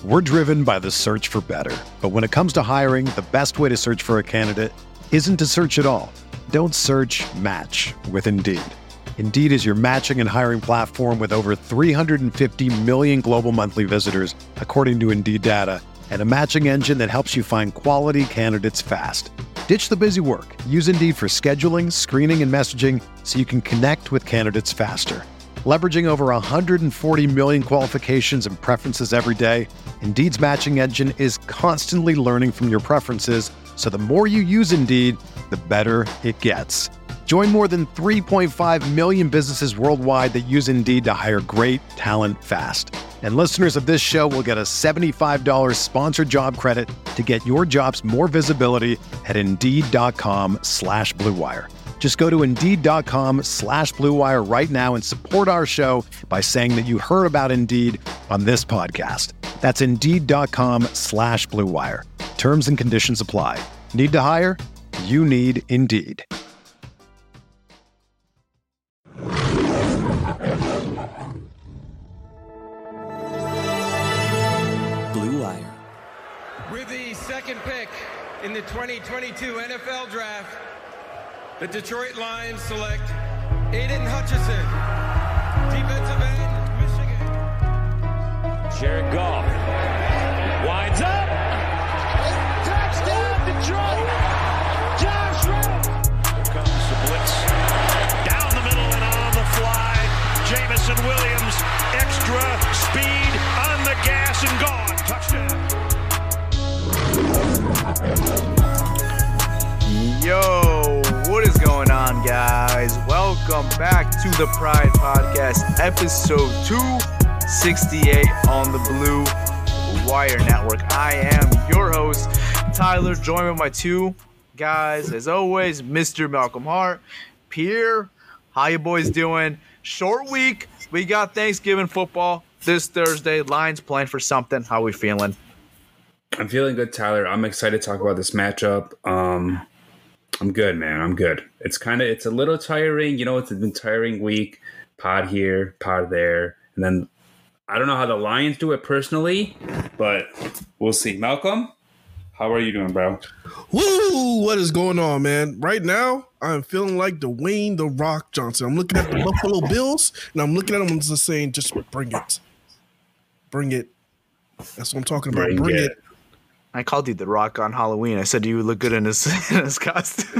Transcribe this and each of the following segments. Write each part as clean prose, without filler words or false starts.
We're driven by the search for better. But when it comes to hiring, the best way to search for a candidate isn't to search at all. Don't search, match with Indeed. Indeed is your matching and hiring platform with over 350 million global monthly visitors, according to Indeed data, and a matching engine that helps you find quality candidates fast. Ditch the busy work. Use Indeed for scheduling, screening, and messaging so you can connect with candidates faster. Leveraging over 140 million qualifications and preferences every day, Indeed's matching engine is constantly learning from your preferences, so the more you use Indeed, the better it gets. Join more than 3.5 million businesses worldwide that use Indeed to hire great talent fast. And listeners of this show will get a $75 sponsored job credit to get your jobs more visibility at Indeed.com/Blue Wire. Just go to Indeed.com/Blue Wire right now and support our show by saying that you heard about Indeed on this podcast. That's Indeed.com/Blue Wire. Terms and conditions apply. Need to hire? You need Indeed. Blue Wire. With the second pick in the 2022 NFL Draft, the Detroit Lions select Aiden Hutchinson, defensive end, Michigan. Jared Goff winds up. Touchdown, Detroit. Josh Reynolds. Here comes the blitz. Down the middle and on the fly. Jamison Williams, extra speed on the gas and gone. Touchdown. Yo, what is going on, guys? Welcome back to the Pride Podcast, episode 268 on the Blue Wire Network. I am your host, Tyler, joined with my two guys, as always, Mr. Malcolm Hart, Pierre. How you boys doing? Short week. We got Thanksgiving football this Thursday. Lions playing for something. How we feeling? I'm feeling good, Tyler. I'm excited to talk about this matchup. I'm good, man. I'm good. It's a little tiring. You know, it's been a tiring week. Pod here, pod there. And then I don't know how the Lions do it personally, but we'll see. Malcolm, how are you doing, bro? Woo! What is going on, man? Right now, I'm feeling like Dwayne "The Rock" Johnson. I'm looking at the Buffalo Bills, and I'm looking at them and just saying, just bring it. Bring it. That's what I'm talking about. Bring it. I called you The Rock on Halloween. I said you would look good in his costume.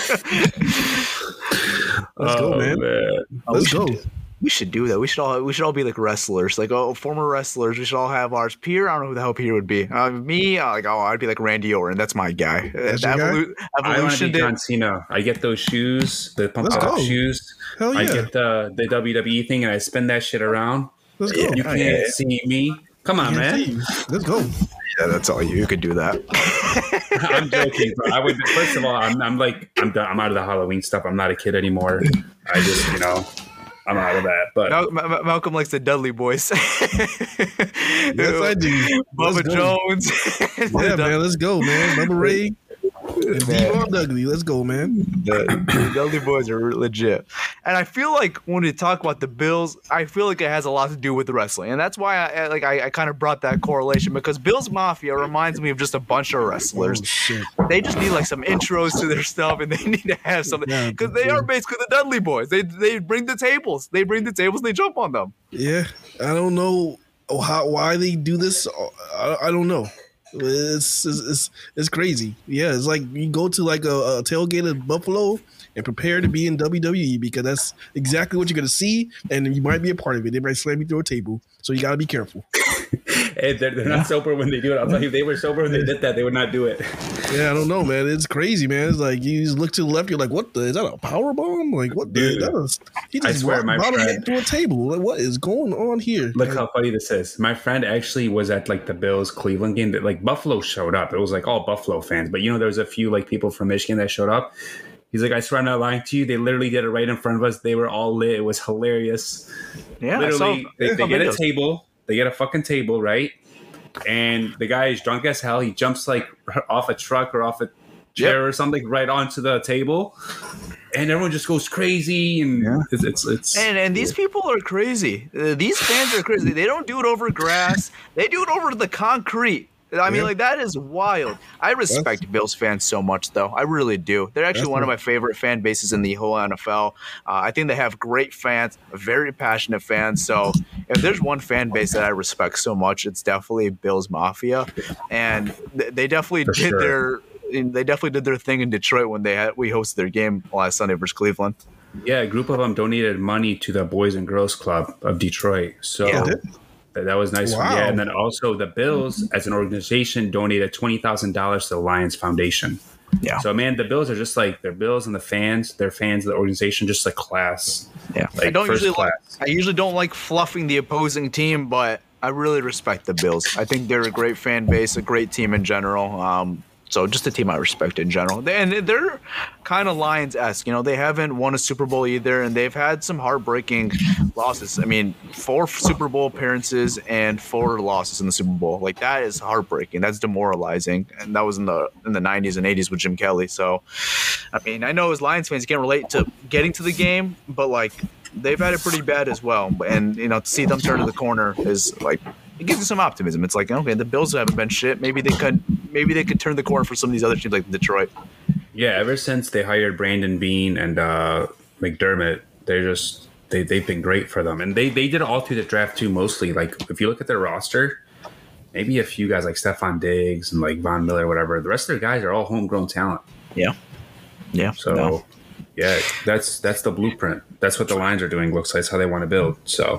Let's go, man. Let's go. We should do that. We should all be like wrestlers, like former wrestlers. We should all have ours. Pierre, I don't know who the hell Pierre would be. Me, I'd be like Randy Orton. That's my guy. That's Evolution. I want to be John Cena. I get those shoes, the pump up shoes. Hell yeah. I get the WWE thing, and I spin that shit around. Let's go. You can't see me. Come on, man. Let's go. Yeah, that's all you could do that. I'm joking, bro. First of all, I'm done. I'm out of the Halloween stuff. I'm not a kid anymore. I just, I'm out of that. But Malcolm likes the Dudley Boys. Yes, I do. Bubba Jones. Yeah, man. Let's go, man. Bubba Ray. And Devon Dudley. Let's go, man. The Dudley Boys are legit. And I feel like when we talk about the Bills, I feel like it has a lot to do with the wrestling. And that's why I kind of brought that correlation, because Bills Mafia reminds me of just a bunch of wrestlers. They just need like some intros to their stuff, and they need to have something, because they are basically the Dudley Boys. They bring the tables. They bring the tables and they jump on them. Yeah. I don't know why they do this. I don't know. It's crazy. Yeah, it's like you go to like a tailgate at Buffalo and prepare to be in WWE, because that's exactly what you're gonna see, and you might be a part of it. They might slam you through a table, so you gotta be careful. Hey, they're not sober when they do it. I'll tell you, if they were sober when they did that, they would not do it. Yeah, I don't know, man. It's crazy, man. It's like you just look to the left, you're like, "What the? Is that a power bomb? Like what? Dude, he just walked through a table. Like, what is going on here?" Look how funny this is. My friend actually was at like the Bills Cleveland game. That like Buffalo showed up. It was like all Buffalo fans, but there was a few like people from Michigan that showed up. He's like, I swear I'm not lying to you. They literally did it right in front of us. They were all lit. It was hilarious. Yeah, literally, they get a table. They get a fucking table, right? And the guy is drunk as hell. He jumps like off a truck or off a chair or something right onto the table. and everyone just goes crazy, and it's and these people are crazy. These fans are crazy. They don't do it over grass. They do it over the concrete. I mean, like, that is wild. I respect Bills fans so much, though. I really do. They're actually one of my favorite fan bases in the whole NFL. I think they have great fans, very passionate fans. So if there's one fan base that I respect so much, it's definitely Bills Mafia. And they definitely did their thing in Detroit when we hosted their game last Sunday versus Cleveland. Yeah, a group of them donated money to the Boys and Girls Club of Detroit. So that was nice. Wow. Yeah, and then also the Bills, as an organization, donated $20,000 to the Lions Foundation. Yeah. So, man, the Bills are just like, they're Bills and the fans. They're fans of the organization, just like class. Yeah. Like I usually don't like fluffing the opposing team, but I really respect the Bills. I think they're a great fan base, a great team in general. So just a team I respect in general. And they're kind of Lions-esque. They haven't won a Super Bowl either, and they've had some heartbreaking losses. I mean, 4 Super Bowl appearances and 4 losses in the Super Bowl. Like, that is heartbreaking. That's demoralizing. And that was in the 90s and 80s with Jim Kelly. So, I mean, I know as Lions fans, you can't relate to getting to the game, but, like, they've had it pretty bad as well. And, to see them turn to the corner is, like, it gives you some optimism. It's like, okay, the Bills haven't been shit. Maybe they could turn the corner for some of these other teams like Detroit. Yeah, ever since they hired Brandon Beane and McDermott, they've been great for them. And they did it all through the draft too, mostly. Like, if you look at their roster, maybe a few guys like Stephon Diggs and like Von Miller, whatever. The rest of their guys are all homegrown talent. Yeah. Yeah. So yeah, that's the blueprint. That's what the Lions are doing. Looks like that's how they want to build. So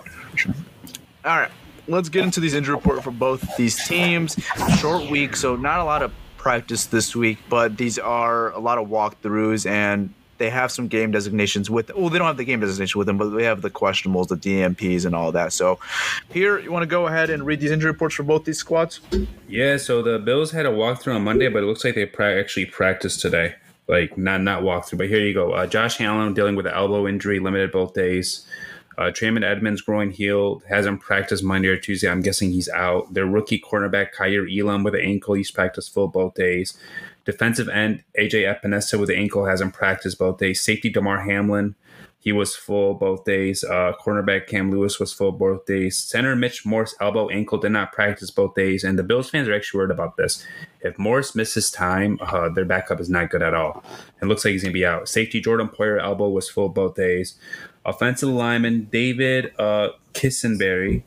all right. Let's get into these injury report for both these teams. Short week, so not a lot of practice this week, but these are a lot of walkthroughs, and they have some game designations with. Well, they don't have the game designation with them, but they have the questionables, the DMPs, and all that. So, here, you want to go ahead and read these injury reports for both these squads? Yeah. So the Bills had a walkthrough on Monday, but it looks like they actually practiced today. Like not walkthrough, but here you go. Josh Allen dealing with an elbow injury, limited both days. Trayman Edmonds groin healed, hasn't practiced Monday or Tuesday. I'm guessing he's out. Their rookie cornerback Kaiir Elam with an ankle, he's practiced full both days. Defensive end AJ Epinesa with an ankle hasn't practiced both days. Safety Damar Hamlin, he was full both days. Cornerback Cam Lewis was full both days. Center Mitch Morse elbow ankle did not practice both days. And the Bills fans are actually worried about this. If Morse misses time, their backup is not good at all. It looks like he's going to be out. Safety Jordan Poyer elbow was full both days. Offensive lineman David Kissenberry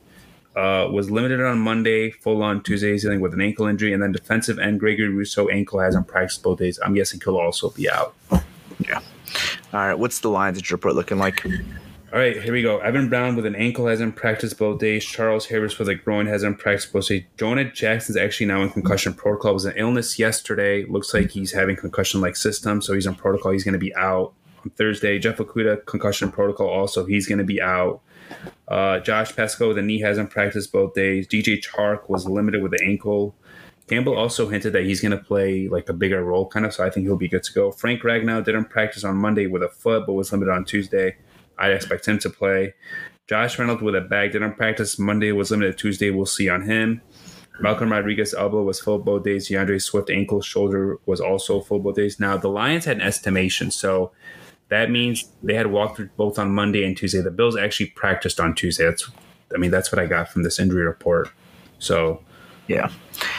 was limited on Monday, full on Tuesday, dealing with an ankle injury. And then defensive end Gregory Rousseau ankle hasn't practiced both days. I'm guessing he'll also be out. Yeah. All right. What's the Lions injury report looking like? All right, here we go. Evan Brown with an ankle hasn't practiced both days. Charles Harris with a groin hasn't practiced both days. Jonah Jackson's actually now in concussion protocol. It was an illness yesterday. Looks like he's having concussion-like symptoms, so he's in protocol. He's going to be out on Thursday. Jeff Okudah, concussion protocol also. He's going to be out. Josh Pesco, the knee hasn't practiced both days. DJ Chark was limited with the ankle. Campbell also hinted that he's going to play like a bigger role kind of, so I think he'll be good to go. Frank Ragnow didn't practice on Monday with a foot, but was limited on Tuesday. I expect him to play. Josh Reynolds with a bag didn't practice Monday, was limited Tuesday. We'll see on him. Malcolm Rodriguez elbow was full both days. DeAndre Swift ankle shoulder was also full both days. Now the Lions had an estimation, so that means they had walked through both on Monday and Tuesday. The Bills actually practiced on Tuesday. That's what I got from this injury report. So yeah,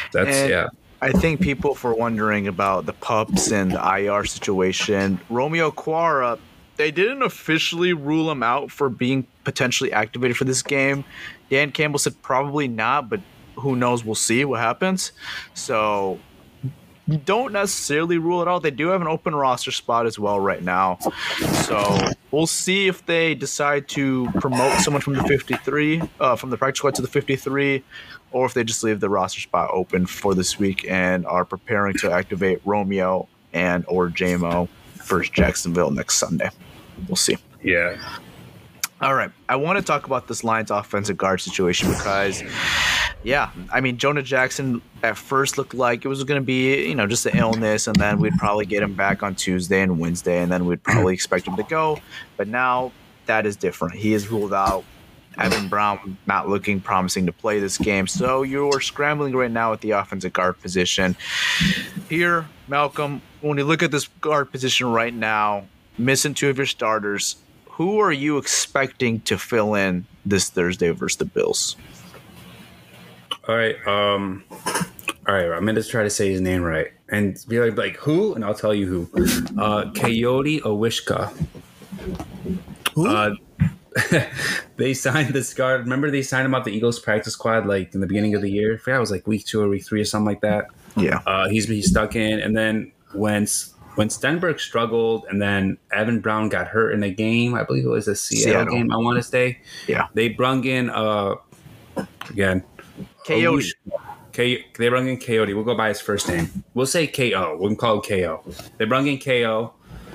I think people for wondering about the pups and the IR situation. Romeo Okwara, they didn't officially rule him out for being potentially activated for this game. Dan Campbell said probably not, but who knows? We'll see what happens. So you don't necessarily rule it out. They do have an open roster spot as well right now. So we'll see if they decide to promote someone from the 53, from the practice squad to the 53, or if they just leave the roster spot open for this week and are preparing to activate Romeo and or JMO versus Jacksonville next Sunday. We'll see. Yeah. All right. I want to talk about this Lions offensive guard situation because, yeah, I mean, Jonah Jackson at first looked like it was going to be, just an illness, and then we'd probably get him back on Tuesday and Wednesday, and then we'd probably expect him to go. But now that is different. He is ruled out. Evan Brown not looking promising to play this game. So you're scrambling right now at the offensive guard position. Here, Malcolm, when you look at this guard position right now, missing 2 of your starters. Who are you expecting to fill in this Thursday versus the Bills? All right. I'm gonna try to say his name right and be like who, and I'll tell you who. Coyote Owishka. Who? They signed this guard. Remember they signed him out the Eagles practice squad like in the beginning of the year. I forgot it was like week 2 or week 3 or something like that. Yeah. He's stuck in, and then when Stenberg struggled, and then Evan Brown got hurt in a game, I believe it was a Seattle game. I want to say. Yeah. They brung in again. Coyote. They brung in Coyote. We'll go by his first name. We'll say KO. We can call it KO. They brung in KO.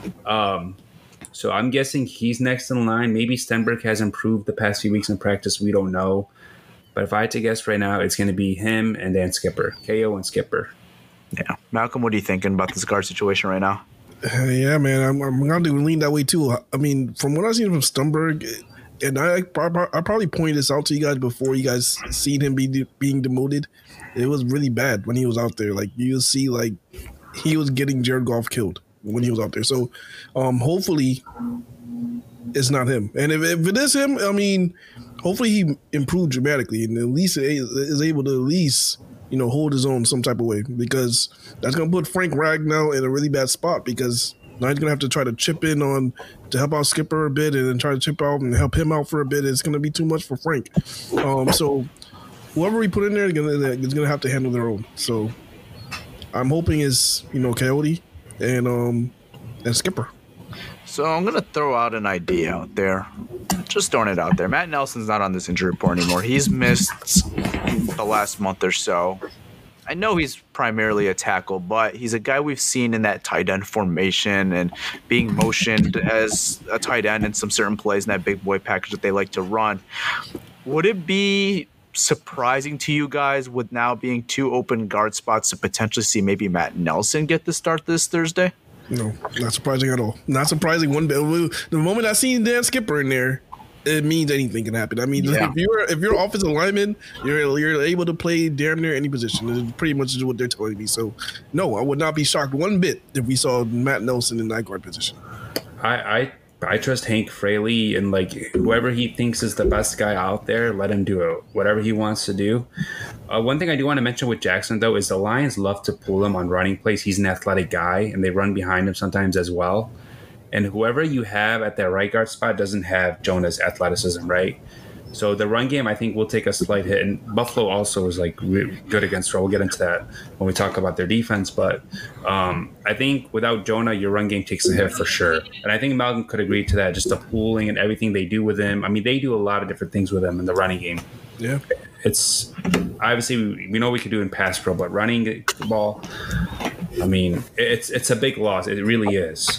So I'm guessing he's next in line. Maybe Stenberg has improved the past few weeks in practice. We don't know. But if I had to guess right now, it's going to be him and then Skipper. KO and Skipper. Yeah. Malcolm, what are you thinking about this guard situation right now? Yeah, man, I'm going to lean that way too. I mean, from what I've seen from Stenberg, and I probably pointed this out to you guys before you guys seen him being demoted. It was really bad when he was out there. Like, you see, like, he was getting Jared Goff killed when he was out there. So, hopefully, it's not him. And if it is him, I mean, hopefully he improved dramatically and at least is able to at least, hold his own some type of way, because that's going to put Frank Ragnow in a really bad spot, because now he's going to have to try to chip in to help out Skipper a bit and then try to chip out and help him out for a bit. It's going to be too much for Frank. So whoever we put in there is going to have to handle their own. So I'm hoping is, Coyote and Skipper. So I'm going to throw out an idea out there. Just throwing it out there. Matt Nelson's not on this injury report anymore. He's missed the last month or so. I know he's primarily a tackle, but he's a guy we've seen in that tight end formation and being motioned as a tight end in some certain plays in that big boy package that they like to run. Would it be surprising to you guys, with now being 2 open guard spots, to potentially see maybe Matt Nelson get the start this Thursday? No, not surprising at all. Not surprising one bit. The moment I seen Dan Skipper in there, it means anything can happen. I mean, if you're offensive lineman, you're able to play damn near any position. It's pretty much what they're telling me. So, no, I would not be shocked one bit if we saw Matt Nelson in that guard position. I trust Hank Fraley, and like whoever he thinks is the best guy out there, let him do it. Whatever he wants to do. One thing I do want to mention with Jackson, though, is the Lions love to pull him on running plays. He's an athletic guy, and they run behind him sometimes as well. And whoever you have at that right guard spot doesn't have Jonah's athleticism, right? So the run game, I think, will take a slight hit. And Buffalo also is like good against run. We'll get into that when we talk about their defense. But I think without Jonah, your run game takes a hit for sure. And I think Malcolm could agree to that. Just the pooling and everything they do with him. I mean, they do a lot of different things with him in the running game. Yeah. It's obviously we know we could do in pass pro, but running the ball, I mean, it's a big loss. It really is.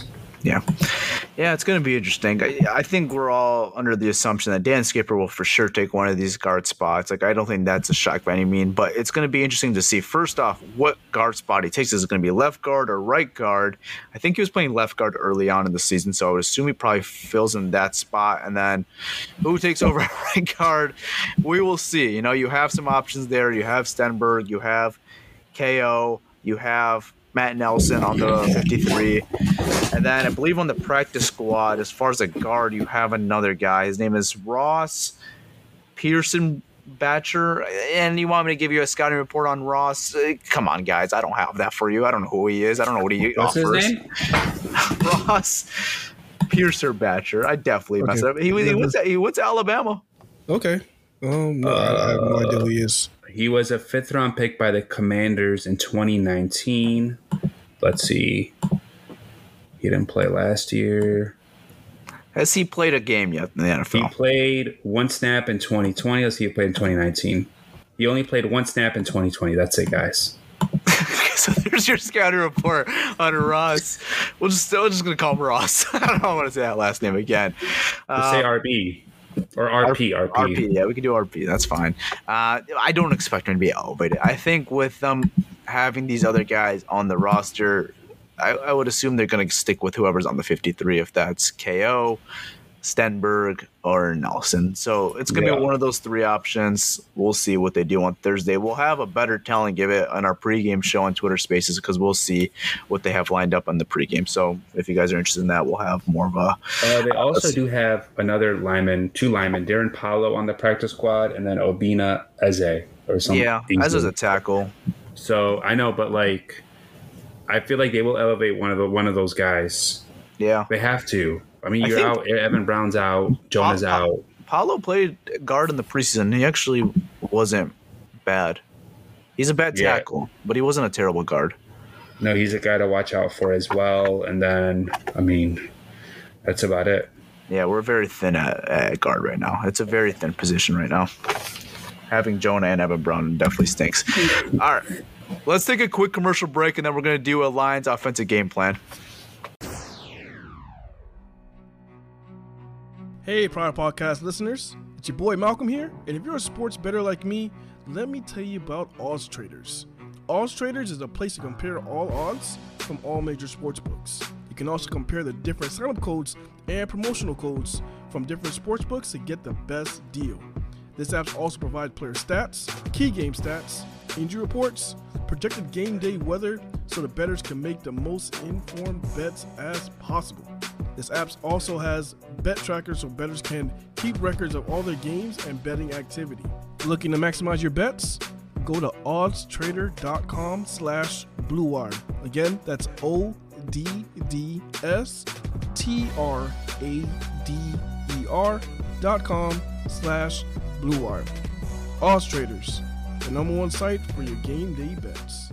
Yeah, it's going to be interesting. I think we're all under the assumption that Dan Skipper will for sure take one of these guard spots. Like, I don't think that's a shock by any means, but it's going to be interesting to see, first off, what guard spot he takes. Is it going to be left guard or right guard? I think he was playing left guard early on in the season, so I would assume he probably fills in that spot. And then who takes over at right guard? We will see. You have some options there. You have Stenberg. You have KO. You have Matt Nelson on the 53. And then I believe on the practice squad, as far as a guard, you have another guy. His name is Ross Pearson Batcher. And you want me to give you a scouting report on Ross? Come on, guys. I don't have that for you. I don't know who he is. I don't know what he offers. What's his name? Ross Pearson Batcher. I definitely messed up. He went to Alabama. Okay. No, I have no idea who he is. He was a 5th-round pick by the Commanders in 2019. Let's see. He didn't play last year. Has he played a game yet in the NFL? He played 1 snap in 2020. Let's see, he played in 2019. He only played 1 snap in 2020. That's it, guys. So there's your scouting report on Ross. We're just going to call him Ross. I don't want to say that last name again. Let's say RB. Or RP. Yeah, we can do RP. That's fine. I don't expect him to be elevated. I think with them having these other guys on the roster, I would assume they're going to stick with whoever's on the 53, if that's KO, Stenberg, or Nelson. So it's going to be one of those three options. We'll see what they do on Thursday. We'll have a better tell and give it on our pregame show on Twitter Spaces because we'll see what they have lined up on the pregame. So if you guys are interested in that, we'll have more of a... They also do have another lineman, two linemen, Darren Paulo on the practice squad, and then Obina Eze or something. Yeah, Eze's a tackle. So I know, but like, I feel like they will elevate one of those guys. Yeah. They have to. I mean, you're out. Evan Brown's out. Jonah's out. Paulo played guard in the preseason. He actually wasn't bad. He's a bad tackle, but he wasn't a terrible guard. No, he's a guy to watch out for as well. And then, I mean, that's about it. Yeah, we're very thin at guard right now. It's a very thin position right now. Having Jonah and Evan Brown definitely stinks. All right, let's take a quick commercial break, and then we're going to do a Lions offensive game plan. Hey, Prior Podcast listeners, it's your boy Malcolm here, and if you're a sports bettor like me, let me tell you about Odds Traders. Odds Traders is a place to compare all odds from all major sports books. You can also compare the different sign-up codes and promotional codes from different sports books to get the best deal. This app also provides player stats, key game stats, injury reports, projected game day weather, so the bettors can make the most informed bets as possible. This app also has bet trackers so bettors can keep records of all their games and betting activity. Looking to maximize your bets? Go to oddstrader.com/bluewire. Again, that's oddstrader.com/bluewire. Odds Traders, the #1 site for your game day bets.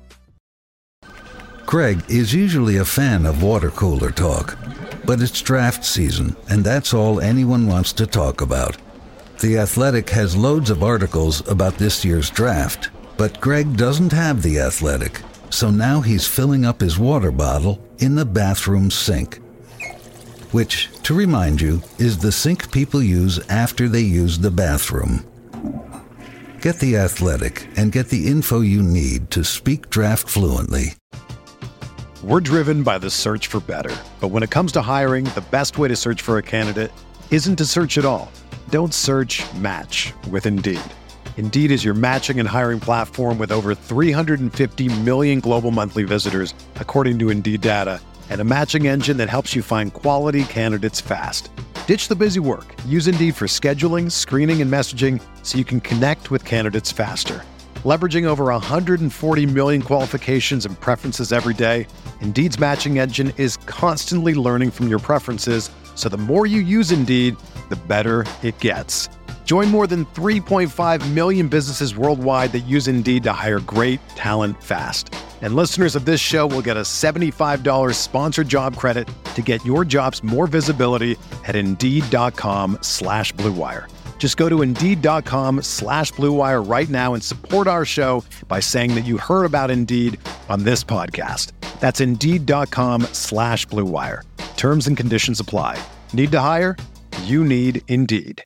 Greg is usually a fan of water cooler talk, but it's draft season, and that's all anyone wants to talk about. The Athletic has loads of articles about this year's draft, but Greg doesn't have The Athletic, so now he's filling up his water bottle in the bathroom sink. Which, to remind you, is the sink people use after they use the bathroom. Get The Athletic and get the info you need to speak draft fluently. We're driven by the search for better. But when it comes to hiring, the best way to search for a candidate isn't to search at all. Don't search, match with Indeed. Indeed is your matching and hiring platform with over 350 million global monthly visitors, according to Indeed data, and a matching engine that helps you find quality candidates fast. Ditch the busy work. Use Indeed for scheduling, screening, and messaging so you can connect with candidates faster. Leveraging over 140 million qualifications and preferences every day, Indeed's matching engine is constantly learning from your preferences, so the more you use Indeed, the better it gets. Join more than 3.5 million businesses worldwide that use Indeed to hire great talent fast. And listeners of this show will get a $75 sponsored job credit to get your jobs more visibility at Indeed.com/Blue Wire. Just go to Indeed.com/Blue Wire right now and support our show by saying that you heard about Indeed on this podcast. That's Indeed.com/Blue Wire. Terms and conditions apply. Need to hire? You need Indeed.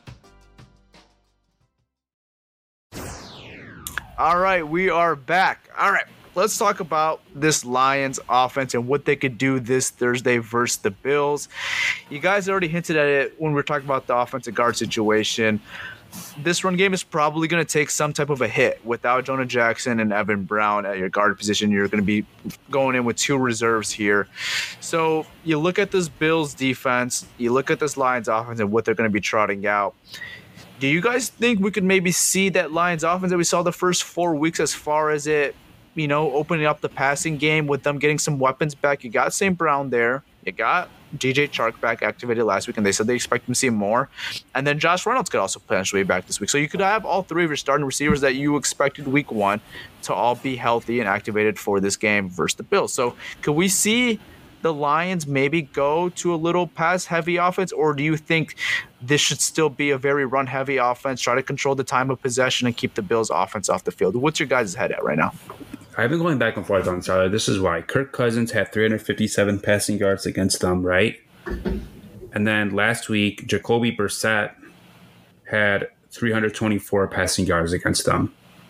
All right, we are back. All right, let's talk about this Lions offense and what they could do this Thursday versus the Bills. You guys already hinted at it when we were talking about the offensive guard situation. This run game is probably going to take some type of a hit. Without Jonah Jackson and Evan Brown at your guard position, you're going to be going in with two reserves here. So you look at this Bills defense, you look at this Lions offense and what they're going to be trotting out. Do you guys think we could maybe see that Lions offense that we saw the first 4 weeks as far as it, opening up the passing game with them getting some weapons back? You got St. Brown there. You got DJ Chark back activated last week, and they said they expect him to see more. And then Josh Reynolds could also potentially be back this week. So you could have all three of your starting receivers that you expected week one to all be healthy and activated for this game versus the Bills. So could we see the Lions maybe go to a little pass-heavy offense, or do you think this should still be a very run-heavy offense, try to control the time of possession and keep the Bills' offense off the field? What's your guys' head at right now? I've been going back and forth on Charlotte. This is why. Kirk Cousins had 357 passing yards against them, right? And then last week, Jacoby Brissett had 324 passing yards against them.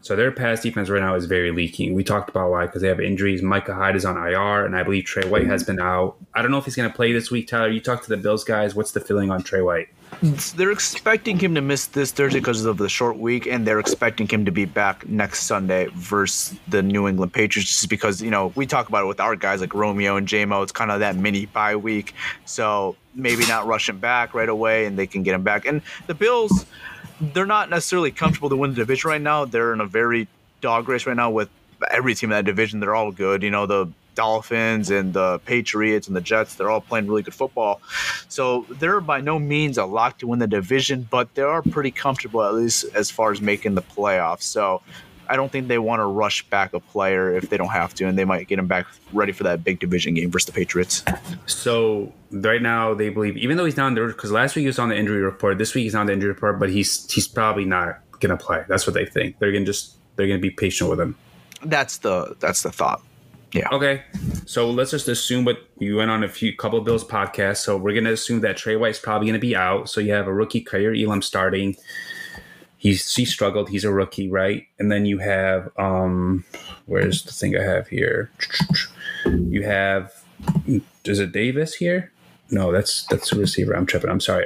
So their pass defense right now is very leaky. We talked about why, because they have injuries. Micah Hyde is on IR, and I believe Trey White has been out. I don't know if he's going to play this week, Tyler. You talked to the Bills guys. What's the feeling on Trey White? They're expecting him to miss this Thursday because of the short week, and they're expecting him to be back next Sunday versus the New England Patriots, just because, we talk about it with our guys like Romeo and J-Mo. It's kind of that mini bye week. So maybe not rush him back right away, and they can get him back. And the Bills, they're not necessarily comfortable to win the division right now. They're in a very dog race right now with every team in that division. They're all good. The Dolphins and the Patriots and the Jets, they're all playing really good football. So they're by no means a lock to win the division, but they are pretty comfortable, at least as far as making the playoffs. So I don't think they want to rush back a player if they don't have to, and they might get him back ready for that big division game versus the Patriots. So right now they believe, even though he's down there, because last week he was on the injury report, this week he's on the injury report, but he's probably not going to play. That's what they think. They're going to be patient with him. That's the thought. Yeah. Okay. So let's just assume what you went on couple of Bills podcasts. So we're going to assume that Trey White's probably going to be out. So you have a rookie, Kaiir Elam, starting. He struggled. He's a rookie, right? And then you have where's the thing I have here? You have, is it Davis here? No, that's a receiver. I'm tripping. I'm sorry.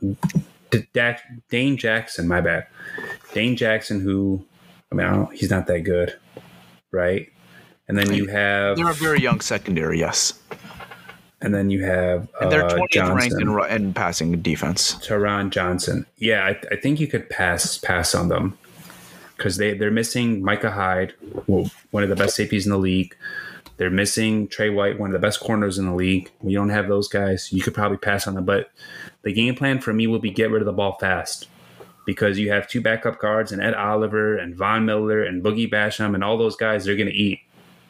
Dane Jackson. My bad. Dane Jackson, who he's not that good, right? And then you have... They're a very young secondary, yes. And then you have and they're 20th ranked in passing defense. Taron Johnson. Yeah, I think you could pass on them because they're missing Micah Hyde, one of the best safeties in the league. They're missing Trey White, one of the best corners in the league. When you don't have those guys, you could probably pass on them. But the game plan for me will be get rid of the ball fast because you have two backup guards and Ed Oliver and Von Miller and Boogie Basham and all those guys, they're going to eat.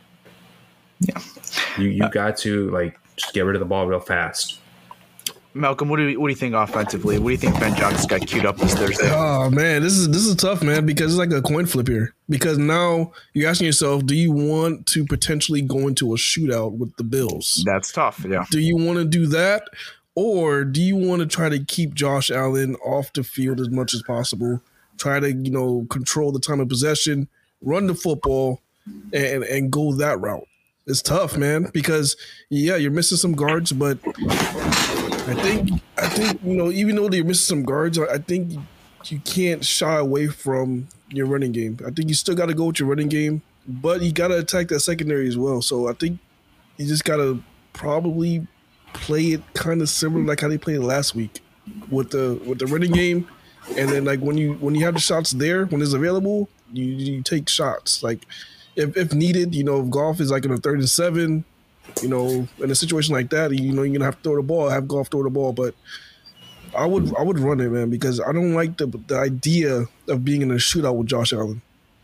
Yeah, you got to just get rid of the ball real fast. Malcolm, what do you think offensively? What do you think Ben Johnson got queued up this Thursday? Oh man, this is tough, man, because it's like a coin flip here. Because now you're asking yourself, do you want to potentially go into a shootout with the Bills? That's tough. Yeah. Do you want to do that, or do you want to try to keep Josh Allen off the field as much as possible? Try to control the time of possession, run the football, and go that route. It's tough, man, because you're missing some guards, but I think even though you're missing some guards, I think you can't shy away from your running game. I think you still got to go with your running game, but you got to attack that secondary as well. So I think you just got to probably play it kind of similar like how they played it last week with the running game, and then when you have the shots there when it's available, you take shots If needed, if Goff is in a 3rd and 7, in a situation like that, you're gonna have to throw the ball, have Goff throw the ball. But I would run it, man, because I don't like the idea of being in a shootout with Josh Allen.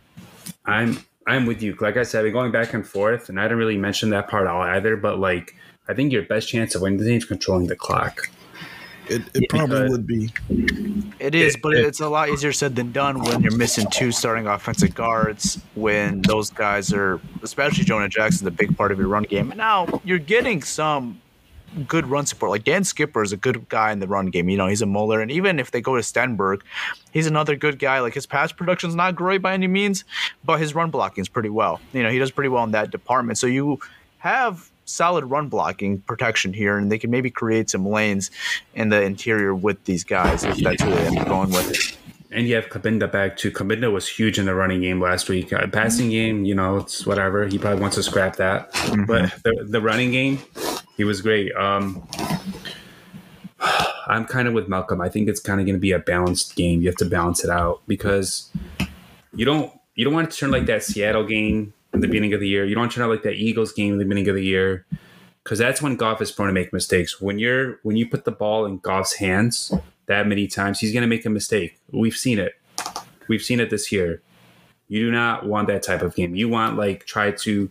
I'm with you. Like I said, we're going back and forth, and I didn't really mention that part either. But I think your best chance of winning the game is controlling the clock. It probably would be. It is, but it's a lot easier said than done when you're missing two starting offensive guards, when those guys are, especially Jonah Jackson, a big part of your run game. And now you're getting some good run support. Like Dan Skipper is a good guy in the run game. He's a Muller. And even if they go to Stenberg, he's another good guy. His pass production is not great by any means, but his run blocking is pretty well. He does pretty well in that department. So you have solid run blocking protection here, and they can maybe create some lanes in the interior with these guys if that's who they end up going with. And you have Kabinda back too. Kabinda was huge in the running game last week. Passing game, it's whatever. He probably wants to scrap that. Mm-hmm. But the running game, he was great. I'm kind of with Malcolm. I think it's kind of going to be a balanced game. You have to balance it out because you don't want it to turn like that Seattle game in the beginning of the year. You don't want to turn out like that Eagles game in the beginning of the year, because that's when Goff is prone to make mistakes. When you put the ball in Goff's hands that many times, he's going to make a mistake. We've seen it. We've seen it this year. You do not want that type of game. You want to try totally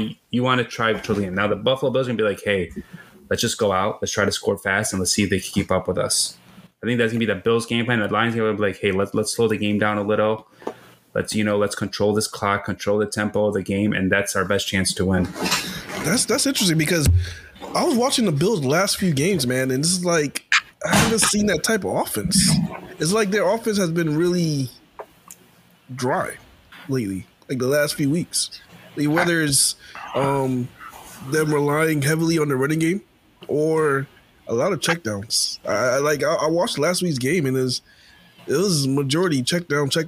in. Now the Buffalo Bills are going to be like, hey, let's just go out. Let's try to score fast and let's see if they can keep up with us. I think that's going to be the Bills game plan. The Lions going to be like, hey, let's slow the game down a little. Let's control this clock, control the tempo of the game, and that's our best chance to win. That's interesting because I was watching the Bills' last few games, man, and this is I haven't seen that type of offense. It's like their offense has been really dry. lately, like the last few weeks. Like whether it's them relying heavily on the running game or a lot of checkdowns. I watched last week's game and it was majority check down to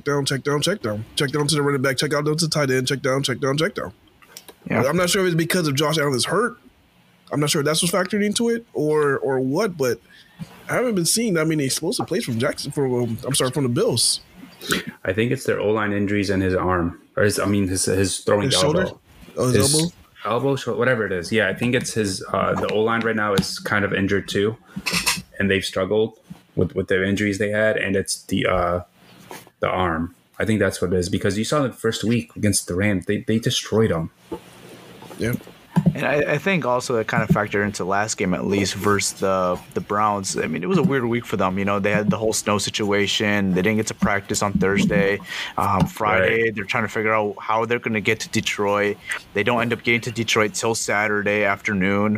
the running back, check out to the tight end, check down. Yeah. I'm not sure if it's because of Josh Allen is hurt. I'm not sure if that's what's factoring into it or what, but I haven't been seeing that many explosive plays from from the Bills. I think it's their O-line injuries and his arm, or his throwing his elbow. Shoulder? Oh, his elbow, whatever it is. Yeah, I think it's his. The O-line right now is kind of injured too, and they've struggled with the injuries they had, and it's the arm. I think that's what it is, because you saw the first week against the Rams, they destroyed them. Yeah. And I think also it kind of factored into last game, at least, versus the Browns. I mean, it was a weird week for them. You know, they had the whole snow situation. They didn't get to practice on Thursday. Friday, They're trying to figure out how they're going to get to Detroit. They don't end up getting to Detroit till Saturday afternoon.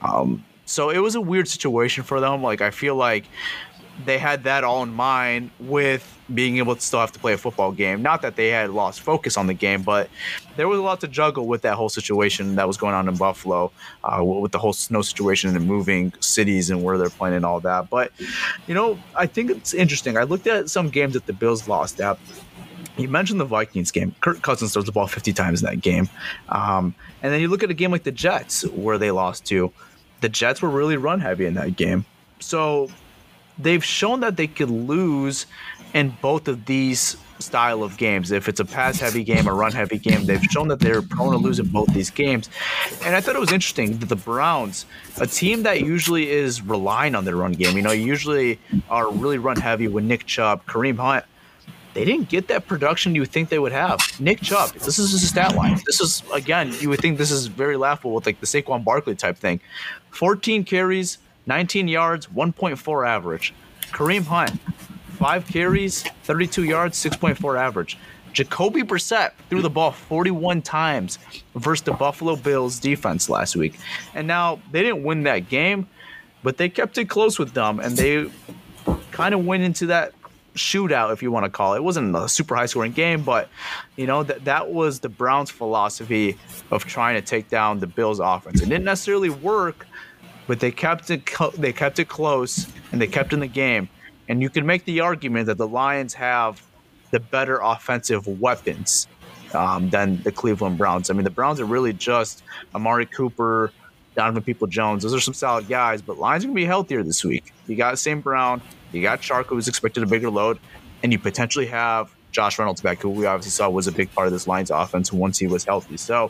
So it was a weird situation for them. Like, I feel like they had that all in mind with being able to still have to play a football game. Not that they had lost focus on the game, but there was a lot to juggle with that whole situation that was going on in Buffalo, with the whole snow situation and moving cities and where they're playing and all that. But, you know, I think it's interesting. I looked at some games that the Bills lost at. You mentioned the Vikings game. Kirk Cousins throws the ball 50 times in that game. And then you look at a game like the Jets where they lost to. The Jets were really run heavy in that game. So they've shown that they could lose in both of these style of games. If it's a pass-heavy game, a run-heavy game, they've shown that they're prone to lose in both these games. And I thought it was interesting that the Browns, a team that usually is relying on their run game, you know, usually are really run-heavy with Nick Chubb, Kareem Hunt, they didn't get that production you would think they would have. Nick Chubb, this is his stat line. This is, again, you would think this is very laughable with like the Saquon Barkley type thing. 14 carries, 19 yards, 1.4 average. Kareem Hunt, 5 carries, 32 yards, 6.4 average. Jacoby Brissett threw the ball 41 times versus the Buffalo Bills defense last week. And now they didn't win that game, but they kept it close with them, and they kind of went into that shootout, if you want to call it. It wasn't a super high-scoring game, but you know that was the Browns' philosophy of trying to take down the Bills' offense. It didn't necessarily work, but they kept it close, and they kept in the game. And you can make the argument that the Lions have the better offensive weapons than the Cleveland Browns. I mean, the Browns are really just Amari Cooper, Donovan Peoples-Jones. Those are some solid guys, but Lions are going to be healthier this week. You got St. Brown, you got Chark, who's expected a bigger load, and you potentially have Josh Reynolds back, who we obviously saw was a big part of this Lions offense once he was healthy. So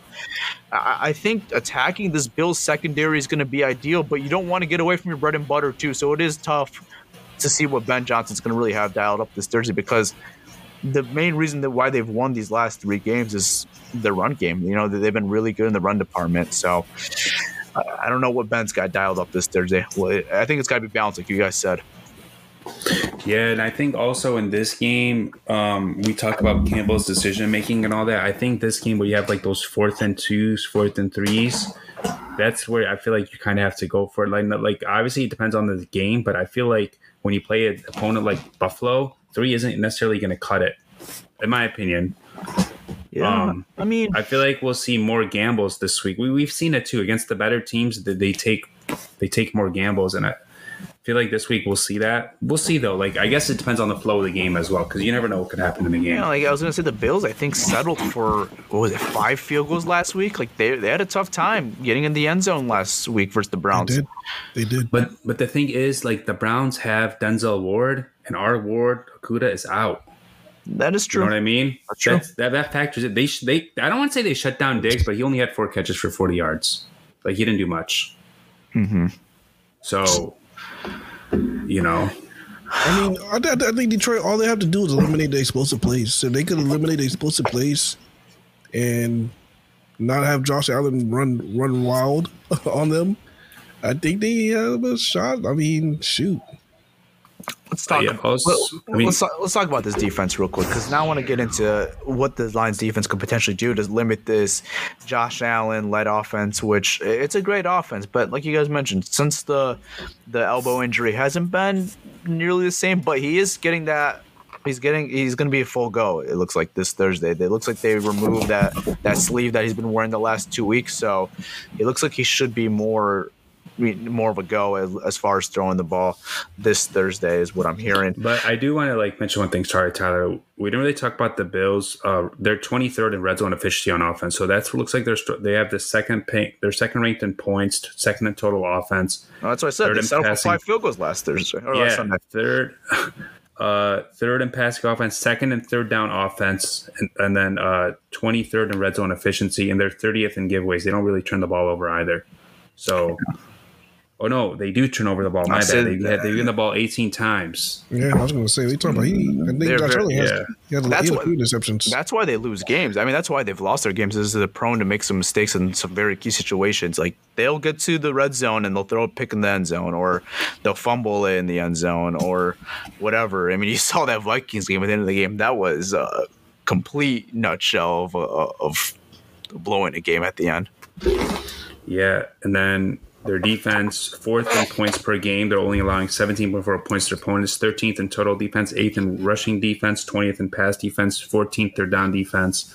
I think attacking this Bills secondary is going to be ideal, but you don't want to get away from your bread and butter too. So it is tough to see what Ben Johnson's going to really have dialed up this Thursday, because the main reason that why they've won these last 3 games is the run game. You know, they've been really good in the run department. So I don't know what Ben's got dialed up this Thursday. Well, I think it's got to be balanced, like you guys said. Yeah, and I think also in this game, we talk about Campbell's decision making and all that. I think this game where you have like those 4th and 2s, 4th and 3s, that's where I feel like you kind of have to go for it. Like obviously it depends on the game, but I feel like when you play an opponent like Buffalo, 3 isn't necessarily going to cut it, in my opinion. Yeah, I feel like we'll see more gambles this week. We've seen it too against the better teams. That they take more gambles, and I feel like this week we'll see that. We'll see though. Like I guess it depends on the flow of the game as well, because you never know what could happen in the game. Yeah, like I was gonna say, the Bills I think settled for 5 field goals last week. Like they had a tough time getting in the end zone last week versus the Browns. They did. But the thing is, like the Browns have Denzel Ward, and our Ward Okudah is out. That is true. You know what I mean? That's true. That factors it. They I don't want to say they shut down Diggs, but he only had 4 catches for 40 yards. Like he didn't do much. Mm-hmm. So, you know. I mean, I think Detroit, all they have to do is eliminate the explosive plays. So they could eliminate the explosive plays and not have Josh Allen run wild on them. I think they have a shot. I mean, shoot. Let's talk about this defense real quick, because now I want to get into what the Lions defense could potentially do to limit this Josh Allen-led offense, which it's a great offense. But like you guys mentioned, since the elbow injury hasn't been nearly the same, but he is getting that he's going to be a full go. It looks like this Thursday. It looks like they removed that sleeve that he's been wearing the last 2 weeks. So it looks like he should be more of a go as far as throwing the ball this Thursday is what I'm hearing. But I do want to mention one thing. Sorry, Tyler. We didn't really talk about the Bills. They're 23rd in red zone efficiency on offense. So that's what looks like they have the they're second ranked in points, second in total offense. Oh, that's what I said. They settled for 5 field goals last Thursday. Last Sunday. Third in passing offense, second and third down offense, and then 23rd in red zone efficiency, and they're 30th in giveaways. They don't really turn the ball over either. So. Oh, no, they do turn over the ball. My bad. They win the ball 18 times. Yeah, I was going to say, they talking about I think Josh Allen has a few interceptions. That's why they lose games. I mean, that's why they've lost their games is they're prone to make some mistakes in some very key situations. Like, they'll get to the red zone and they'll throw a pick in the end zone, or they'll fumble in the end zone, or whatever. I mean, you saw that Vikings game at the end of the game. That was a complete nutshell of blowing a game at the end. Yeah, and then their defense, 4th in points per game. They're only allowing 17.4 points to opponents, 13th in total defense, 8th in rushing defense, 20th in pass defense, 14th third down defense.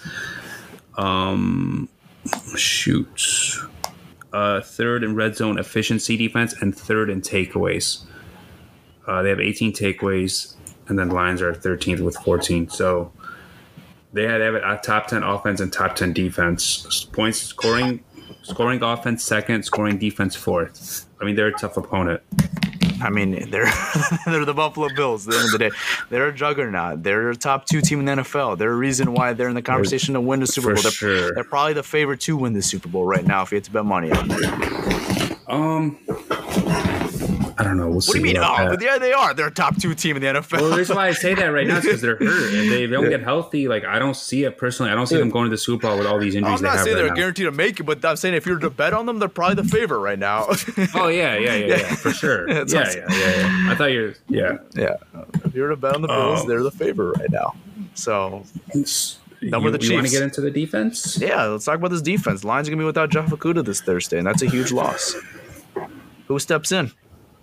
3rd in red zone efficiency defense, and 3rd in takeaways. They have 18 takeaways, and then Lions are 13th with 14. So they have a top 10 offense and top 10 defense. Points scoring offense second, scoring defense fourth. I mean, they're a tough opponent. I mean, they're the Buffalo Bills at the end of the day. They're a juggernaut. They're a top 2 team in the NFL. They're a reason why they're in the conversation to win the Super Bowl. They're probably the favorite to win the Super Bowl right now if you had to bet money on them. I don't know. We'll see. What do you mean? Yeah, they are. They're a top 2 team in the NFL. Well, the reason why I say that right now is because they're hurt. And they don't get healthy. I don't see it personally. I don't see them going to the Super Bowl with all these injuries. I'm not saying they're guaranteed to make it, but I'm saying if you're to bet on them, they're probably the favorite right now. Oh, yeah, for sure. Yeah. I thought you're, Yeah. If you're to bet on the Bills, they're the favorite right now. So, number the Chiefs. You want to get into the defense? Yeah, let's talk about this defense. Lions are going to be without Jeff Okudah this Thursday, and that's a huge loss. Who steps in?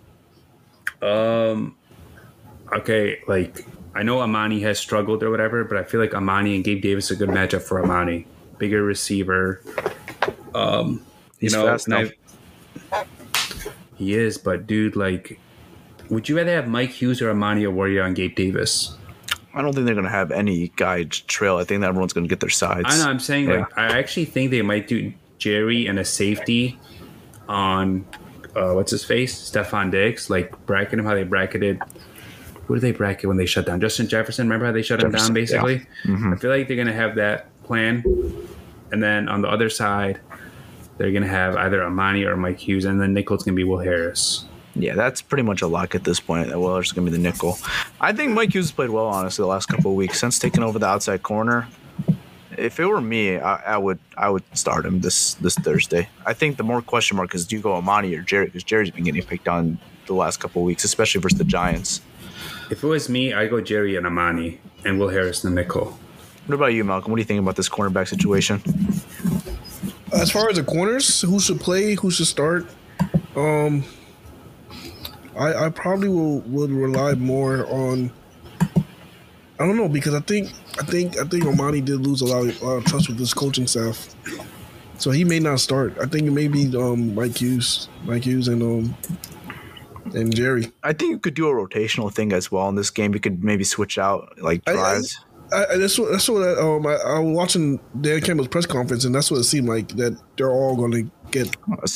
Okay, I know Amani has struggled or whatever, but I feel like Amani and Gabe Davis are a good matchup for Amani. Bigger receiver. He's fast enough. He is, but dude, would you rather have Mike Hughes or Amani Oruwariye on Gabe Davis? I don't think they're going to have any guy trail. I think that everyone's going to get their sides. I know. I'm saying, I actually think they might do Jerry and a safety on what's his face? Stephon Diggs, bracket him how they bracketed. Who did they bracket when they shut down? Justin Jefferson. Remember how they shut him down, basically? Yeah. Mm-hmm. I feel like they're going to have that plan. And then on the other side, they're going to have either Amani or Mike Hughes, and then nickel's going to be Will Harris. Yeah, that's pretty much a lock at this point. That Will Harris is going to be the nickel. I think Mike Hughes has played well, honestly, the last couple of weeks. Since taking over the outside corner, if it were me, I would start him this Thursday. I think the more question mark is, do you go Amani or Jerry? Because Jerry's been getting picked on the last couple of weeks, especially versus the Giants. If it was me, I'd go Jerry and Amani and Will Harris the nickel. What about you, Malcolm? What do you think about this cornerback situation? As far as the corners, who should play, who should start, I probably would rely more on. I don't know, because I think Amani did lose a lot of trust with this coaching staff, so he may not start. I think it may be Mike Hughes and Jerry. I think you could do a rotational thing as well in this game. You could maybe switch out drives. That's what I was watching Dan Campbell's press conference, and that's what it seemed like, that they're all going to get.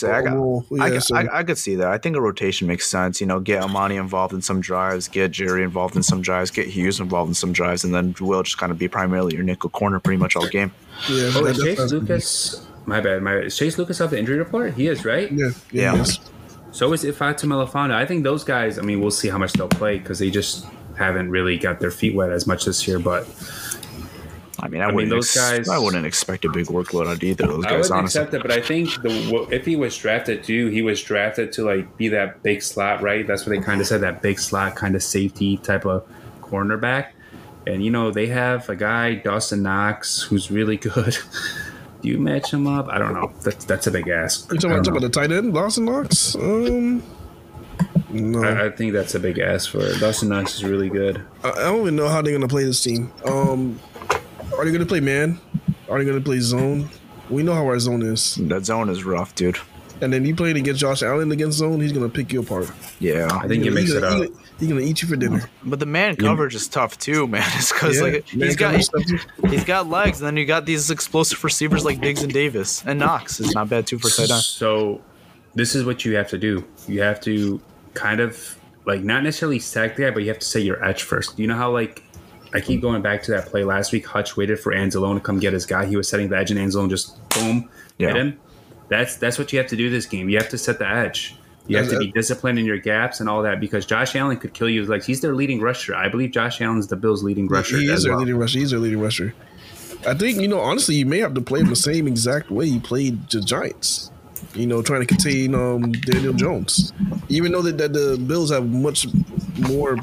I could see that. I think a rotation makes sense. Get Amani involved in some drives, get Jerry involved in some drives, get Hughes involved in some drives, and then Will just kind of be primarily your nickel corner pretty much all game. Yeah. Is Chase Lucas? My bad. Is Chase Lucas off the injury report? He is, right? Yeah. Yes. So is Ifeatu Melifonwu. I think those guys. I mean, we'll see how much they'll play because they just haven't really got their feet wet as much this year, but I wouldn't expect a big workload on either of those guys. I wouldn't accept it, but I think if he was drafted too, he was drafted to be that big slot, right? That's what they kind of said, that big slot kind of safety type of cornerback. And they have a guy, Dawson Knox, who's really good. Do you match him up? I don't know. That's a big ask. You're talking about the tight end, Dawson Knox? No, I think that's a big ask for it. Dawson Knox is really good. I don't even know how they're gonna play this team. Are they gonna play man? Are they gonna play zone? We know how our zone is. That zone is rough, dude. And then you playing against Josh Allen against zone, he's gonna pick you apart. Yeah. I think he makes it up. He's gonna eat you for dinner. But the man coverage is tough too, man. It's because he's got legs, and then you got these explosive receivers like Diggs and Davis, and Knox is not bad too for tight end. So this is what you have to do. You have to kind of like not necessarily sack the guy, but you have to say your edge first. You know how like I keep going back to that play last week. Hutch waited for Anzalone to come get his guy. He was setting the edge, and Anzalone just boom hit him. That's what you have to do this game. You have to set the edge. You have to be disciplined in your gaps and all that because Josh Allen could kill you. Like he's their leading rusher. I believe Josh Allen's the Bills' leading rusher. He is their leading rusher. He's their leading rusher. I think honestly, you may have to play him the same exact way you played the Giants. Trying to contain Daniel Jones, even though that the Bills have much more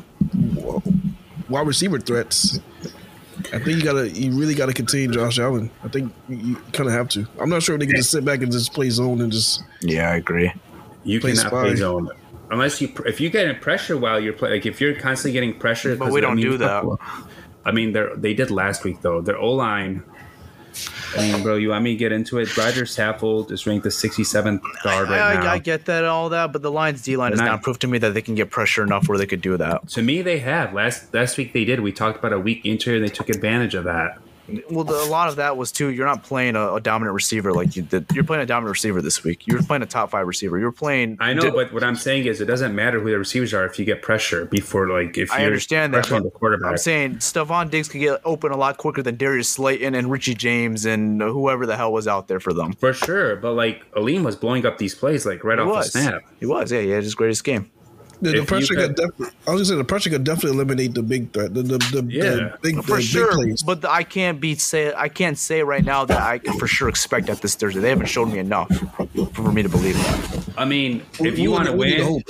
wide receiver threats. I think you really gotta contain Josh Allen. I think you kind of have to. I'm not sure if they can just sit back and just play zone and just. Yeah, I agree. You cannot play zone unless if you get in pressure while you're playing. Like if you're constantly getting pressure, but we don't do that. I mean, they did last week though. Their O line. I mean, bro, you want me to get into it? Roger Saffold is ranked the 67th guard right now. I get that and all that, but the Lions D-line has not proved to me that they can get pressure enough where they could do that. To me, they have. Last week they did. We talked about a weak injury, and they took advantage of that. Well, a lot of that was, too, you're not playing a dominant receiver like you did. You're playing a dominant receiver this week. You're playing a top 5 receiver. You're playing... I know, but what I'm saying is it doesn't matter who the receivers are if you get pressure before, like, if you're... I understand that, but the quarterback. I'm saying Stephon Diggs could get open a lot quicker than Darius Slayton and Richie James and whoever the hell was out there for them. For sure, but, like, Aleem was blowing up these plays, like, right off the snap. He was, yeah. He had his greatest game. The pressure could definitely. I was gonna say the pressure could definitely eliminate the big threat. The big for sure. Big plays. But I can't say right now that I can for sure expect that this Thursday. They haven't shown me enough for me to believe that. I mean, if you want to win,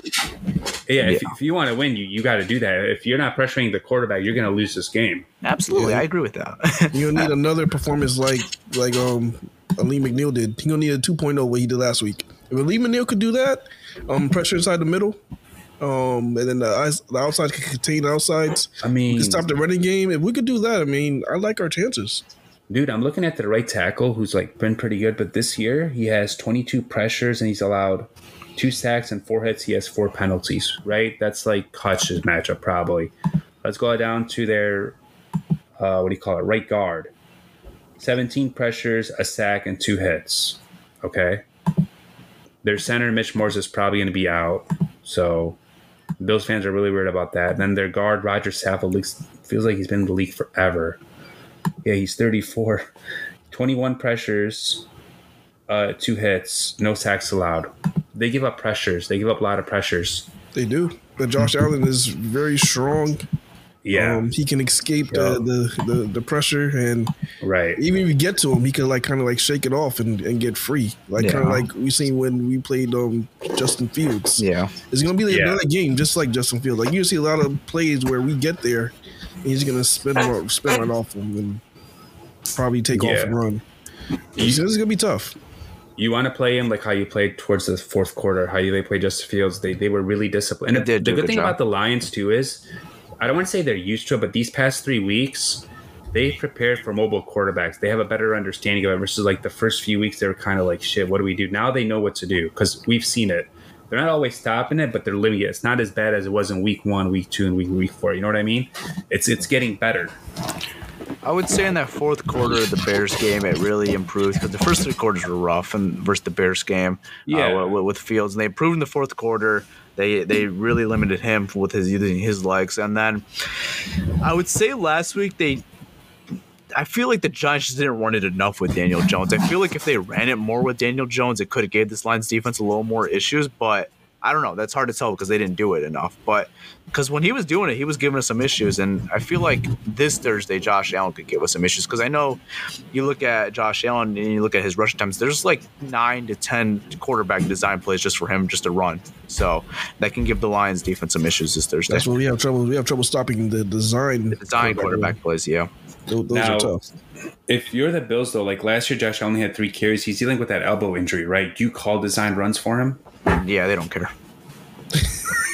if you want to win, you got to do that. If you're not pressuring the quarterback, you're gonna lose this game. Absolutely, I agree with that. You'll need another performance like Aleem McNeil did. You're gonna need a 2.0 what he did last week. If Aleem McNeil could do that, pressure inside the middle. And then the outside can contain the outsides. I mean, we can stop the running game. If we could do that, I mean, I like our chances. Dude, I'm looking at the right tackle who's like been pretty good, but this year he has 22 pressures and he's allowed 2 sacks and 4 hits. He has 4 penalties, right? That's like Hutch's matchup probably. Let's go down to their, right guard. 17 pressures, a sack, and 2 hits. Okay. Their center, Mitch Morse, is probably going to be out. So Bills fans are really worried about that. And then their guard, Roger Saffold, feels like he's been in the league forever. Yeah, he's 34. 21 pressures, 2 hits, no sacks allowed. They give up pressures. They give up a lot of pressures. They do. But Josh Allen is very strong. Yeah. He can escape the pressure, and even if you get to him, he can kind of shake it off and get free. Kind of like we seen when we played Justin Fields. Yeah. It's going to be another game just like Justin Fields. Like you see a lot of plays where we get there, and he's going to spin right off him and probably take off and run. It's going to be tough. You want to play him like how you played towards the fourth quarter, how they played Justin Fields. They were really disciplined. And the good thing about the Lions, too, is I don't want to say they're used to it, but these past 3 weeks, they prepared for mobile quarterbacks. They have a better understanding of it versus like the first few weeks, they were kind of like, shit, what do we do? Now they know what to do because we've seen it. They're not always stopping it, but they're limiting it. It's not as bad as it was in week 1, week 2, and week 4. You know what I mean? It's getting better. I would say in that fourth quarter of the Bears game, it really improved because the first 3 quarters were rough versus the Bears game with Fields. And they improved in the fourth quarter. They really limited him with using his legs. And then I would say last week I feel like the Giants just didn't run it enough with Daniel Jones. I feel like if they ran it more with Daniel Jones, it could have gave this Lions defense a little more issues. But I don't know. That's hard to tell because they didn't do it enough. But because when he was doing it, he was giving us some issues. And I feel like this Thursday, Josh Allen could give us some issues. Because I know you look at Josh Allen and you look at his rushing times, there's like 9 to 10 quarterback design plays just for him just to run. So that can give the Lions defense some issues this Thursday. That's where we have trouble. We have trouble stopping the design quarterback plays, yeah. Those are tough. If you're the Bills, though, like last year, Josh only had 3 carries. He's dealing with that elbow injury, right? Do you call design runs for him? Yeah, they don't care.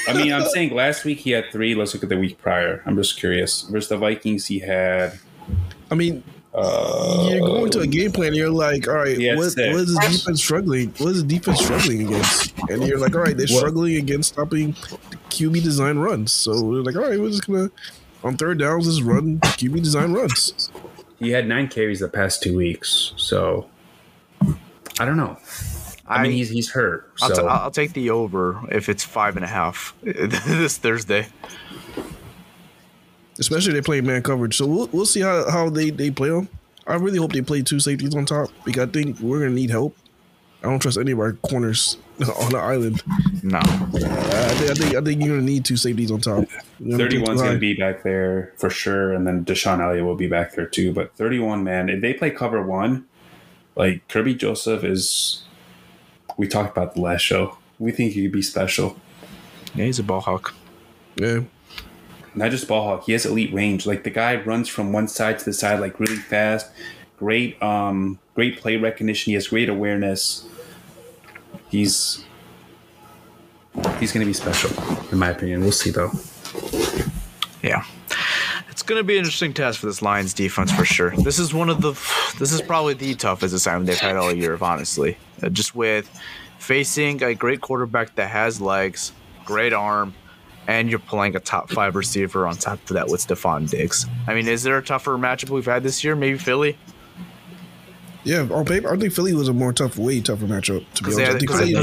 I mean, I'm saying last week he had 3. Let's look at the week prior. I'm just curious. Versus the Vikings, he had. I mean, you're going to a game plan. And you're like, all right, what is the defense struggling? What is the defense struggling against? And you're like, all right, they're struggling against stopping the QB design runs. So we're like, all right, we're just gonna on third downs just run QB design runs. He had 9 carries the past 2 weeks, so I don't know. I mean, he's hurt. So. I'll take the over if it's 5.5 this Thursday. Especially they play man coverage, so we'll see how they play them. I really hope they play 2 safeties on top because I think we're gonna need help. I don't trust any of our corners on the island. No, I think you're gonna need 2 safeties on top. 31's gonna be back there for sure, and then Deshaun Elliott will be back there too. But 31, man, if they play cover 1, like Kirby Joseph is. We talked about the last show. We think he could be special. Yeah, he's a ball hawk. Yeah. Not just ball hawk. He has elite range. Like the guy runs from one side to the side like really fast. Great play recognition. He has great awareness. He's gonna be special, in my opinion. We'll see though. Yeah. It's going to be an interesting test for this Lions defense for sure. This is probably the toughest assignment they've had all year, honestly. Just with facing a great quarterback that has legs, great arm, and you're playing a top 5 receiver on top of that with Stephon Diggs. I mean, is there a tougher matchup we've had this year? Maybe Philly? Yeah, on paper, I think Philly was a way tougher matchup, to be honest.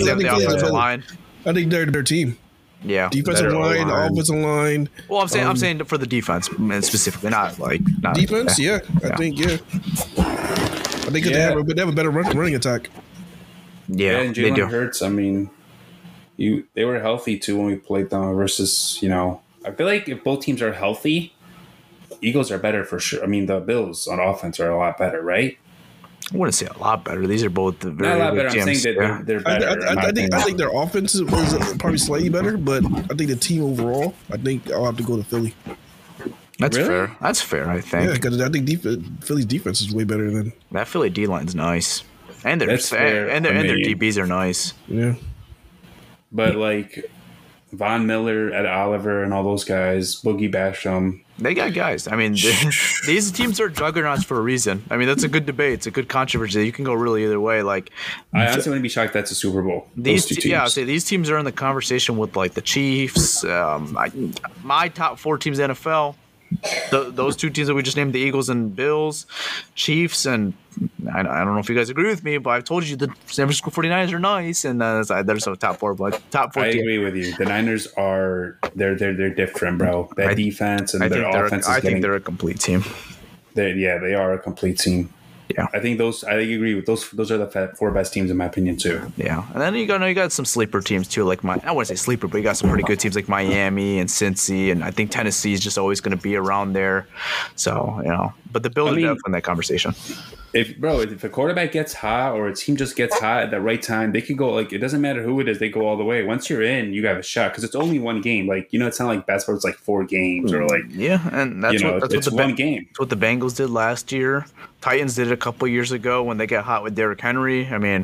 I think they're their team. Yeah, defensive line, offensive line. Well, I'm saying for the defense specifically, not defense. I think I think they have a better running attack. Yeah, and Jalen Hurts. I mean, they were healthy too when we played them. Versus, I feel like if both teams are healthy, Eagles are better for sure. I mean, the Bills on offense are a lot better, right? I wouldn't say a lot better. These are both very not a lot better. I'm saying that they're better. I think their offense is probably slightly better, but I think the team overall, I think I'll have to go to Philly. That's fair. That's fair, I think. Yeah, because I think Philly's defense is way better than that. Philly D line's nice, and their DBs are nice. Yeah, but like Von Miller, Ed Oliver, and all those guys, Boogie Basham. They got guys. I mean, these teams are juggernauts for a reason. I mean, that's a good debate. It's a good controversy. You can go really either way. Like, I honestly wouldn't be shocked that's a Super Bowl. These two teams. Yeah, I'll say these teams are in the conversation with like the Chiefs. My top 4 teams in the NFL. Those 2 teams that we just named, the Eagles and Bills, Chiefs, and I don't know if you guys agree with me, but I've told you the San Francisco 49ers are nice, and there's a top 4. But top 4 I agree with you. The Niners are they're different, bro. That defense and their offense. I think they're a complete team. They are a complete team. Yeah, I agree with those. Those are the 4 best teams in my opinion too. Yeah, and then you got some sleeper teams too. Like I wouldn't say sleeper, but you got some pretty good teams like Miami and Cincy, and I think Tennessee is just always going to be around there. So but the Bills are definitely in that conversation. If a quarterback gets hot or a team just gets hot at the right time, they could go like it doesn't matter who it is, they go all the way. Once you're in, you got a shot because it's only one game. Like it's not like basketball; it's like 4 games or like and that's one game. That's what the Bengals did last year. Titans did it a couple years ago when they got hot with Derrick Henry. I mean,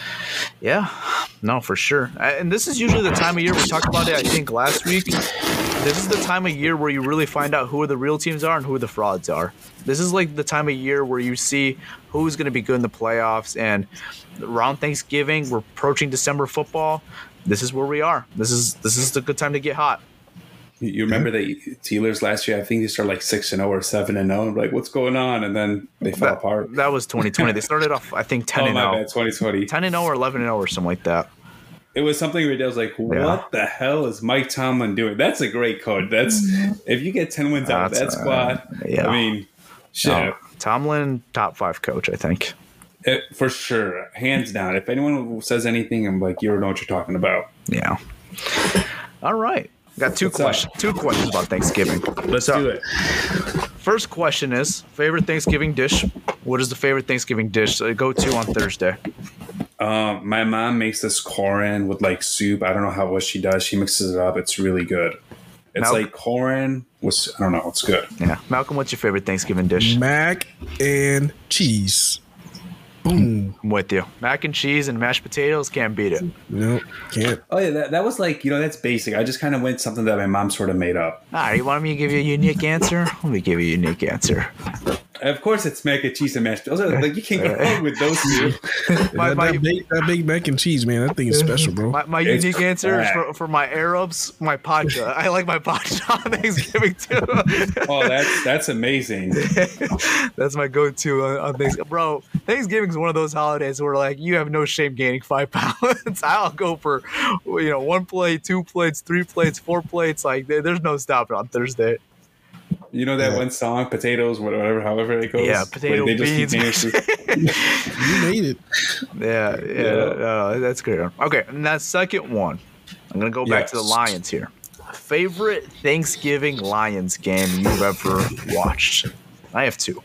for sure. And this is usually the time of year we talked about it. I think last week. This is the time of year where you really find out who the real teams are and who the frauds are. This is like the time of year where you see who's going to be good in the playoffs. And around Thanksgiving, we're approaching December football. This is where we are. This is the good time to get hot. You remember the Steelers last year? I think they started like 6-0 or 7-0. Like, what's going on? And then they fell apart. That was 2020. They started off, I think, 10-0. Oh, my bad, 2020. 10-0 or 11-0 or something like that. It was something where I was like, what the hell is Mike Tomlin doing? That's a great code. If you get 10 wins out of that squad, I mean, shit. No, Tomlin, top 5 coach, I think. For sure. Hands down. If anyone says anything, I'm like, you don't know what you're talking about. Yeah. All right. Got 2 questions. 2 questions about Thanksgiving. Let's do it. First question is, favorite Thanksgiving dish? What is the favorite Thanksgiving dish go to on Thursday? My mom makes this corn with like soup. I don't know what she does. She mixes it up. It's really good. It's like corn with, I don't know. It's good. Yeah. Malcolm, what's your favorite Thanksgiving dish? Mac and cheese. Boom. I'm with you. Mac and cheese and mashed potatoes, can't beat it. No, can't. Oh yeah, that was like, that's basic. I just kind of went something that my mom sort of made up. All right, you want me to give you a unique answer? Let me give you a unique answer. Of course, it's mac and cheese and mashed. Those are like, you can't go wrong with those two. that big mac and cheese, man, that thing is special, bro. My unique answer is for my Arabs, my padja. I like my padja on Thanksgiving too. Oh, that's amazing. That's my go-to on Thanksgiving. Bro, Thanksgiving is one of those holidays where like you have no shame gaining 5 pounds. I'll go for 1 plate, 2 plates, 3 plates, 4 plates. Like there's no stopping on Thursday. You know that one song, potatoes, whatever, however it goes. Yeah, potato beans. You made it. Yeah. That's great. Okay, and that second one, I'm gonna go back to the Lions here. Favorite Thanksgiving Lions game you've ever watched? I have 2.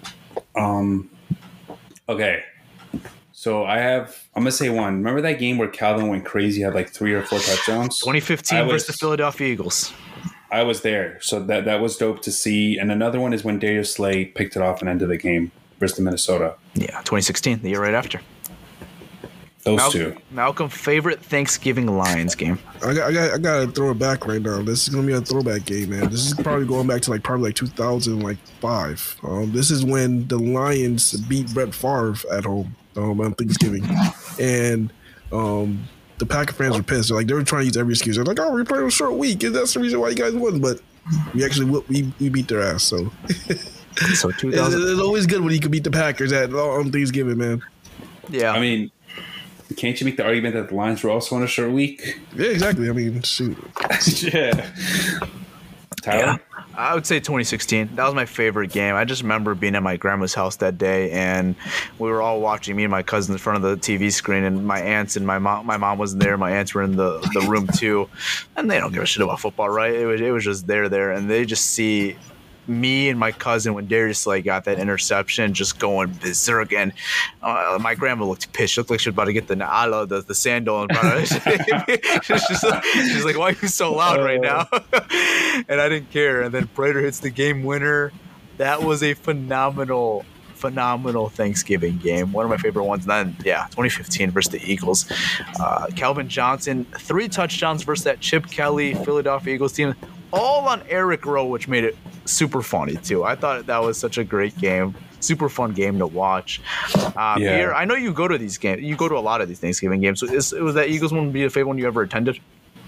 Okay. So I'm gonna say one. Remember that game where Calvin went crazy, had like 3 or 4 touchdowns? 2015 versus the Philadelphia Eagles. I was there, so that was dope to see. And another one is when Darius Slay picked it off and ended the game versus Minnesota. Yeah, 2016, the year right after. Those two. Malcolm, favorite Thanksgiving Lions game? I gotta throw it back right now. This is gonna be a throwback game, man. This is probably going back to probably 2005. This is when the Lions beat Brett Favre at home on Thanksgiving, and the Packer fans were pissed. They were trying to use every excuse. They're like, "Oh, we're playing a short week, and that's the reason why you guys won." But we actually we beat their ass. So, so 2000. It's always good when you can beat the Packers on Thanksgiving, man. Yeah, I mean, can't you make the argument that the Lions were also on a short week? Yeah, exactly. I mean, shoot. Yeah. Tyler? Yeah. I would say 2016. That was my favorite game. I just remember being at my grandma's house that day, and we were all watching, me and my cousins in front of the TV screen, and my aunts and my mom wasn't there. My aunts were in the room too, and they don't give a shit about football, right? It was just there, and they just see me and my cousin when Darius Slay got that interception just going berserk, and my grandma looked pissed. She looked like she was about to get the sandal in front of her. She's like, why are you so loud right now? And I didn't care. And then Prater hits the game winner. That was a phenomenal Thanksgiving game. One of my favorite ones. And then, 2015 versus the Eagles. Calvin Johnson, 3 touchdowns versus that Chip Kelly Philadelphia Eagles team. All on Eric Rowe, which made it super funny too. I thought that was such a great game, super fun game to watch. Here, I know you go to these games. You go to a lot of these Thanksgiving games. So was that Eagles one be a favorite one you ever attended?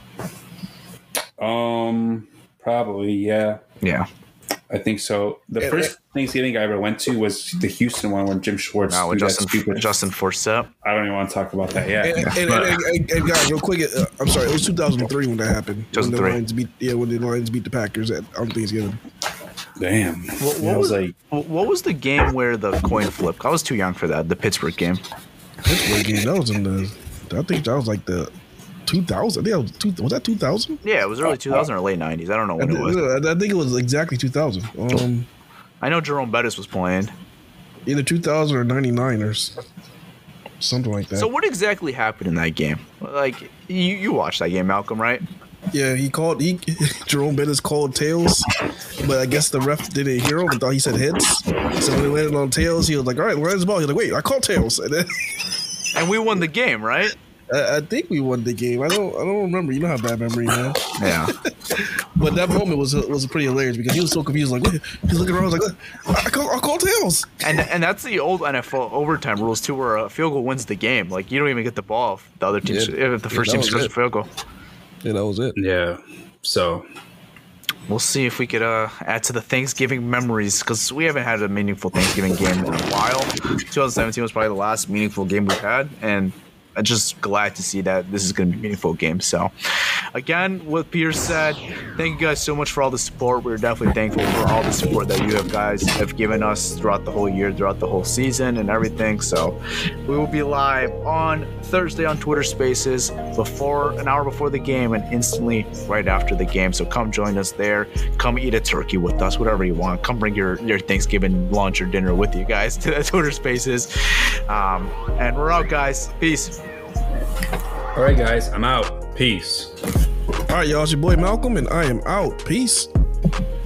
Probably, yeah. Yeah. I think so. The first Thanksgiving I ever went to was the Houston one when Jim Schwartz with Justin Forsett. I don't even want to talk about that yet. And guys, real quick, I'm sorry, it was 2003 when that happened. 2003. When the Lions beat the Packers on Thanksgiving. Damn. What was the game where the coin flipped? I was too young for that. The Pittsburgh game. Pittsburgh game. That was I think that was like the 2000. Was that 2000? Yeah, it was early 2000 or late 90s. I don't know when it was. I think it was exactly 2000. I know Jerome Bettis was playing. Either 2000 or 99 or something like that. So what exactly happened in that game? Like, you watched that game, Malcolm, right? Yeah, Jerome Bettis called tails, but I guess the ref didn't hear him and thought he said heads. So when he landed on tails, he was like, all right, where's the ball? He was like, wait, I called tails. And we won the game, right? I think we won the game. I don't remember. You know how bad memory you have. Yeah. But that moment was pretty hilarious because he was so confused. Like, he's looking around, like, I call tails. And that's the old NFL overtime rules too, where a field goal wins the game. Like, you don't even get the ball if the other team, if the first team scores a field goal. Yeah, that was it. Yeah. So we'll see if we could add to the Thanksgiving memories, because we haven't had a meaningful Thanksgiving game in a while. 2017 was probably the last meaningful game we've had, and I'm just glad to see that this is going to be a meaningful game. So, again, what Peter said, thank you guys so much for all the support. We're definitely thankful for all the support that you guys have given us throughout the whole year, throughout the whole season and everything. So, we will be live on Thursday on Twitter Spaces an hour before the game and instantly right after the game. So, come join us there. Come eat a turkey with us, whatever you want. Come bring your Thanksgiving lunch or dinner with you guys to the Twitter Spaces. And we're out, guys. Peace. All right, guys, I'm out. Peace. All right, y'all. It's your boy Malcolm, and I am out. Peace.